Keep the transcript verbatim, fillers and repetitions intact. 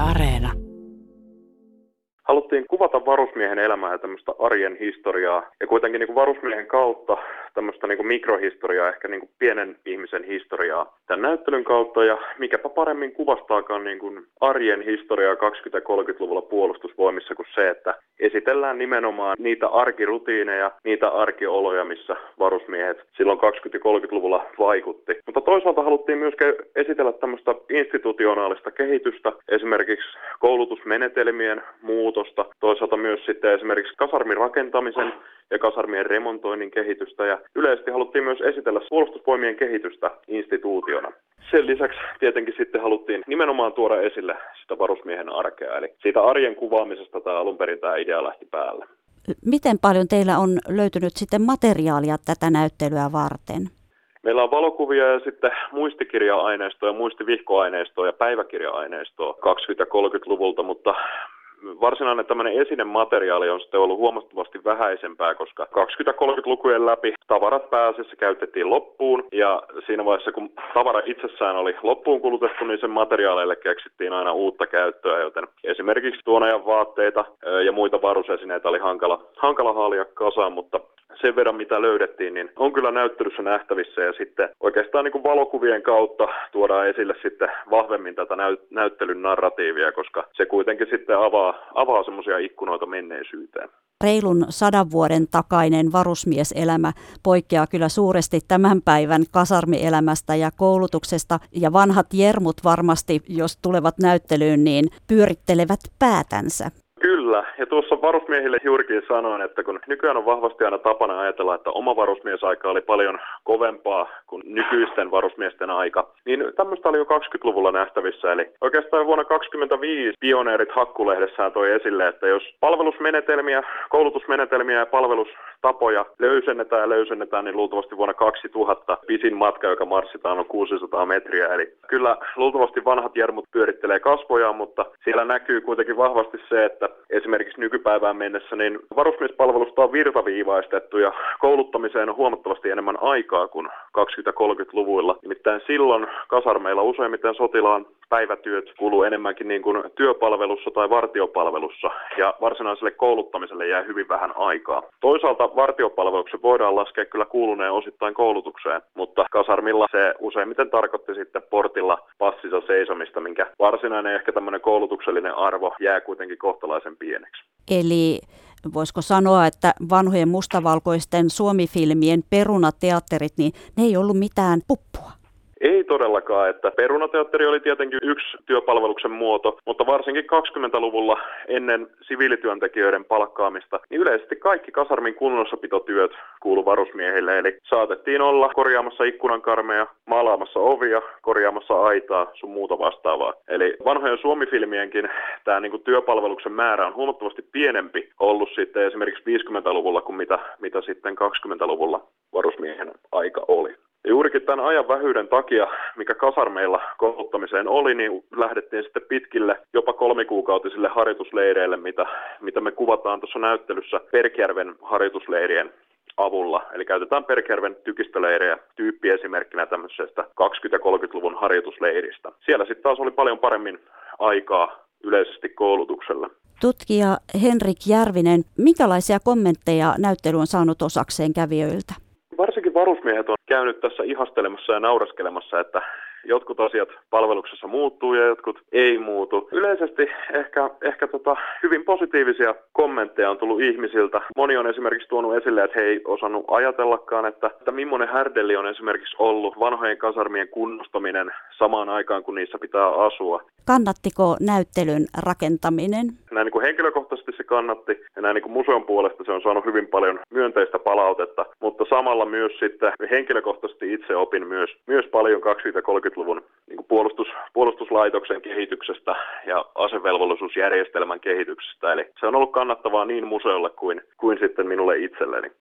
Areena. Haluttiin kuvata varusmiehen elämää ja tämmöistä arjen historiaa ja kuitenkin niin kuin varusmiehen kautta tämmöistä niin kuin mikrohistoriaa, ehkä niin kuin pienen ihmisen historiaa tämän näyttelyn kautta ja mikäpä paremmin kuvastaakaan niin kuin arjen historiaa kaksikymmentä-kolmekymmentäluvulla puolustusvoimissa kuin se, että esitellään nimenomaan niitä arkirutiineja, niitä arkioloja, missä varusmiehet silloin kaksikymmentä-kolmekymmentäluvulla vaikutti. Mutta toisaalta haluttiin myös esitellä tämmöistä institutionaalista kehitystä, esimerkiksi koulutusmenetelmien muutosta, toisaalta myös sitten esimerkiksi kasarmin rakentamisen ja kasarmien remontoinnin kehitystä ja yleisesti haluttiin myös esitellä puolustusvoimien kehitystä instituutiona. Sen lisäksi tietenkin sitten haluttiin nimenomaan tuoda esille sitä varusmiehen arkea, eli siitä arjen kuvaamisesta tämä alun perin tämä idea lähti päälle. Miten paljon teillä on löytynyt sitten materiaalia tätä näyttelyä varten? Meillä on valokuvia ja sitten muistikirja-aineistoa ja muistivihkoaineistoa ja päiväkirja-aineistoa kaksikymmentä-kolmekymmentäluvulta, mutta varsinainen tämmöinen esinemateriaali on sitten ollut huomattavasti vähäisempää, koska kaksikymmentä-kolmekymmentälukujen läpi tavarat pääasiassa käytettiin loppuun ja siinä vaiheessa kun tavara itsessään oli loppuun kulutettu, niin sen materiaaleille keksittiin aina uutta käyttöä, joten esimerkiksi tuon ajan vaatteita ja muita varusesineitä oli hankala, hankala haalia kasaan, mutta sen verran mitä löydettiin, niin on kyllä näyttelyssä nähtävissä ja sitten oikeastaan niin kuin valokuvien kautta tuodaan esille sitten vahvemmin tätä näyt- näyttelyn narratiivia, koska se kuitenkin sitten avaa, avaa semmoisia ikkunoita menneisyyteen. Reilun sadan vuoden takainen varusmieselämä poikkeaa kyllä suuresti tämän päivän kasarmielämästä ja koulutuksesta. Ja vanhat jermut varmasti, jos tulevat näyttelyyn, niin pyörittelevät päätänsä. Kyllä, ja tuossa varusmiehille juurikin sanoin, että kun nykyään on vahvasti aina tapana ajatella, että oma varusmiesaika oli paljon kovempaa kuin nykyisten varusmiesten aika, niin tämmöistä oli jo kaksikymmentäluvulla nähtävissä. Eli oikeastaan vuonna kaksikymmentäviisi pioneerit Hakkulehdessään toi esille, että jos palvelusmenetelmiä, koulutusmenetelmiä ja palvelustapoja löysennetään ja löysennetään, niin luultavasti vuonna kaksituhatta pisin matka, joka marssitaan, on kuusisataa metriä. Eli kyllä luultavasti vanhat jermut pyörittelee kasvojaan, mutta siellä näkyy kuitenkin vahvasti se, että esimerkiksi nykypäivään mennessä niin varusmiespalvelusta on virtaviivaistettu ja kouluttamiseen on huomattavasti enemmän aikaa kuin kaksikymmentä-kolmekymmentäluvuilla. Nimittäin silloin kasarmeilla useimmiten sotilaan päivätyöt kuluu enemmänkin niin kuin työpalvelussa tai vartiopalvelussa ja varsinaiselle kouluttamiselle jää hyvin vähän aikaa. Toisaalta vartiopalveluksen voidaan laskea kyllä kuuluneen osittain koulutukseen, mutta kasarmilla se useimmiten tarkoitti sitten portilla passissa seisomista, minkä varsinainen ehkä tämmöinen koulutuksellinen arvo jää kuitenkin kohtalaisen pieneksi. Eli voisiko sanoa, että vanhojen mustavalkoisten Suomi-filmien perunateatterit, niin ne ei ollut mitään puppua? Ei todellakaan, että perunateatteri oli tietenkin yksi työpalveluksen muoto, mutta varsinkin kaksikymmentäluvulla ennen siviilityöntekijöiden palkkaamista, niin yleisesti kaikki kasarmin kunnossapitotyöt kuului varusmiehille, eli saatettiin olla korjaamassa ikkunankarmeja, maalaamassa ovia, korjaamassa aitaa, sun muuta vastaavaa. Eli vanhojen Suomi-filmienkin tämä niin kuin työpalveluksen määrä on huomattavasti pienempi ollut sitten esimerkiksi viisikymmentäluvulla kuin mitä, mitä sitten kaksikymmentäluvulla varusmiehen aika oli. Ja juurikin tämän ajan vähyyden takia, mikä kasarmeilla kouluttamiseen oli, niin lähdettiin sitten pitkille, jopa kolmikuukautisille harjoitusleireille, mitä, mitä me kuvataan tuossa näyttelyssä Perkjärven harjoitusleirien avulla. Eli käytetään Perkjärven tykistöleirejä tyyppiesimerkkinä tämmöisestä kaksikymmentä-kolmekymmentäluvun harjoitusleiristä. Siellä sitten taas oli paljon paremmin aikaa yleisesti koulutuksella. Tutkija Henrik Järvinen, minkälaisia kommentteja näyttely on saanut osakseen kävijöiltä? Varsinkin varusmiehet on käynyt tässä ihastelemassa ja nauraskelemassa, että jotkut asiat palveluksessa muuttuu ja jotkut ei muutu. Yleisesti ehkä, ehkä tota, hyvin positiivisia kommentteja on tullut ihmisiltä. Moni on esimerkiksi tuonut esille, että he ei osannut ajatellakaan, että, että millainen härdelli on esimerkiksi ollut vanhojen kasarmien kunnostaminen samaan aikaan, kun niissä pitää asua. Kannattiko näyttelyn rakentaminen? Näin niin kuin henkilökohtaisesti se kannatti ja näin niin kuin museon puolesta se on saanut hyvin paljon myönteistä palautetta, mutta samalla myös sitten henkilökohtaisesti itse opin myös, myös paljon kaksikymmentä-kolmekymmentäluvun niin kuin puolustus, puolustuslaitoksen kehityksestä ja asevelvollisuusjärjestelmän kehityksestä. Eli se on ollut kannattavaa niin museolle kuin, kuin sitten minulle itselleni.